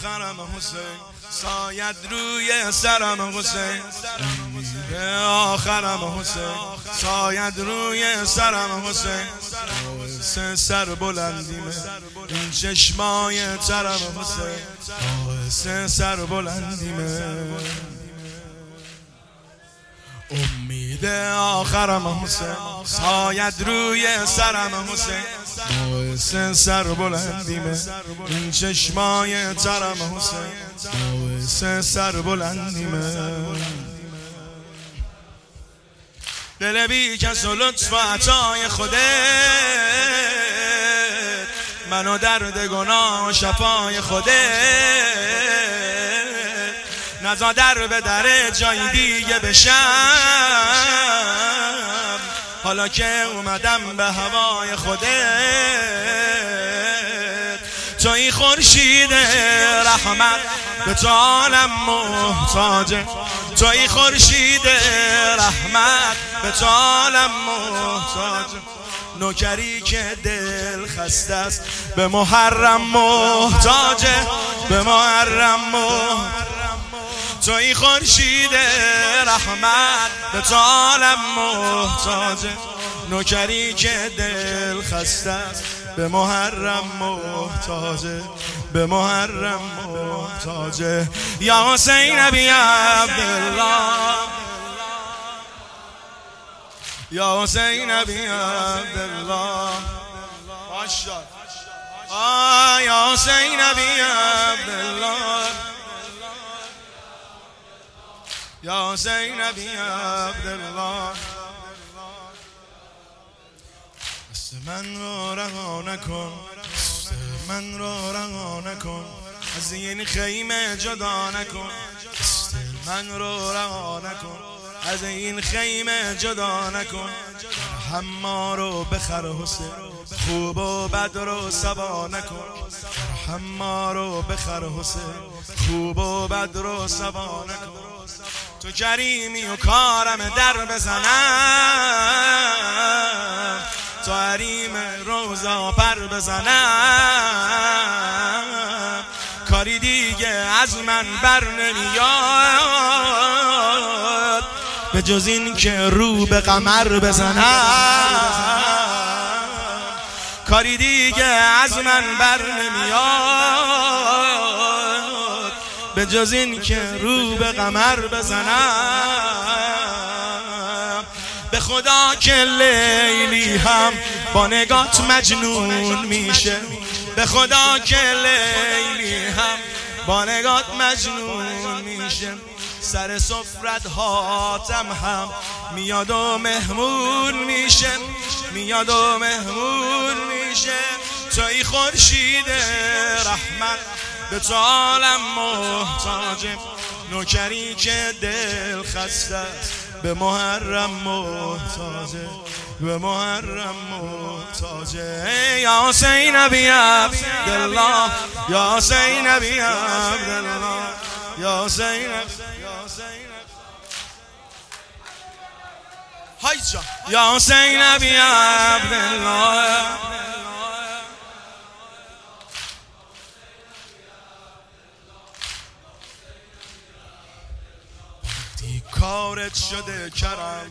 آخرم حسین سایت روی سرم حسین امید آخرم حسین سایت روی سرم حسین باعث سر بلندیمه این چشمای ترم حسین باعث سر بلندیمه امید آخرم حسین سایت روی سرم حسین باعث سر بلندیمه این چشمای ترم حسین باعث سر بلندیمه دل بی کس و لطف و عطای خودت منو درد گناه و شفای خودت نزا در به در جای دیگه بشم حالا که اومدم به هوای خودت توی خورشید رحمت به تو عالم محتاجه توی خورشید رحمت به تو عالم محتاجه نوکری که دل خسته است به محرم محتاجه به محرم توی خورشید رحمت به تو عالم محتاجه نوکری که دل خسته است به محرم محتاجه به محرم محتاجه یا حسین ابی عبدالله یا حسین ابی عبدالله یا حسین ابی عبدالله یا حسین ابی عبدالله دست من رو رها نکن دست من رو رها نکن از این خیمه جدا نکن دست من رو رها نکن از این خیمه جدا نکن همه رو بخر حسین خوب و بد رو سوا نکن همه رو بخر حسین خوب و بد رو سوا نکن تو کریمی و کارم در بزنم تو حریم روزا پر بزنم کاری دیگه از من بر نمیاد به جز این که رو به قمر بزنم کاری دیگه از من بر نمیاد به جز این که رو به قمر بزنم به خدا که لیلی هم با نگات مجنون میشه به خدا که لیلی هم با نگات مجنون میشه سر سفرت هاتم هم میاد و مهمون میشه میاد و مهمون میشه توی خورشید رحمت به تو عالم محتاجه نوکری که دل خسته است به محرم محتاجه به محرم محتاجه یا حسین ابی عبدالله یا حسین ابی عبدالله یا حسین یا حسین ابی عبدالله وقتی کارت شده کرم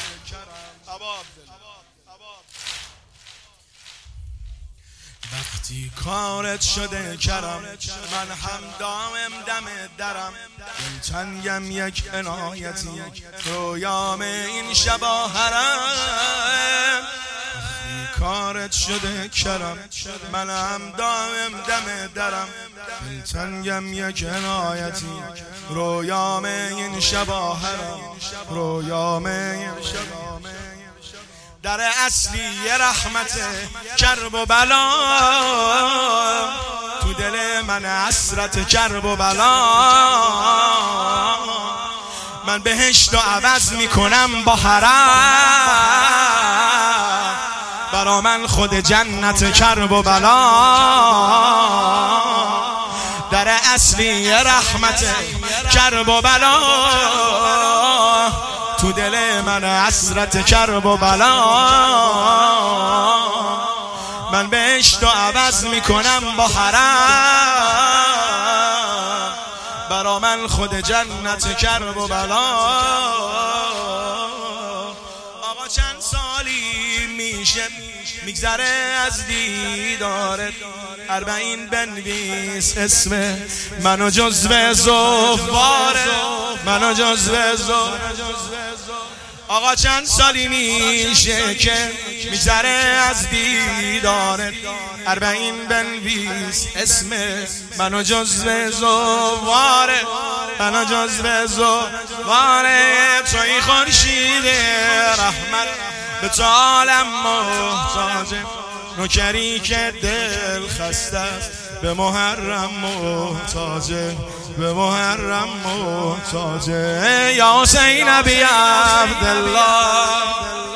وقتی کارت شده کرم من هم دائم دم درم تنگم یک عنایتی رویام این شبا حرم وقتی کارت شده کرم من هم دائم دم درم تنگم یک عنایتی رویام این شبا حرم رویام این شبا در اصلی رحمت کرب و بلا تو دل من حسرت کرب و بلا من بهشت و عوض میکنم با حرم برا من خود جنت کرب و بلا در اصلی رحمت کرب و بلا تو دل من حسرت کرب و بلا من بهشت و عوض میکنم با حرم برا من خود جنت کرب و بلا. آقا چند سالی میشه میگذره از دیدارت، 40 بنویس اسم منو جزو زواره، منو جزو زواره. آقا چند سالی میشه که میگذره از دیدارت، 40 بنویس اسم منو جزو زواره، منو جزو زواره. توی خورشید رحمت به عالم محتاجه، نوکری که دل خسته است به محرم محتاجه، به محرم محتاجه. یا حسین ابی عبدالله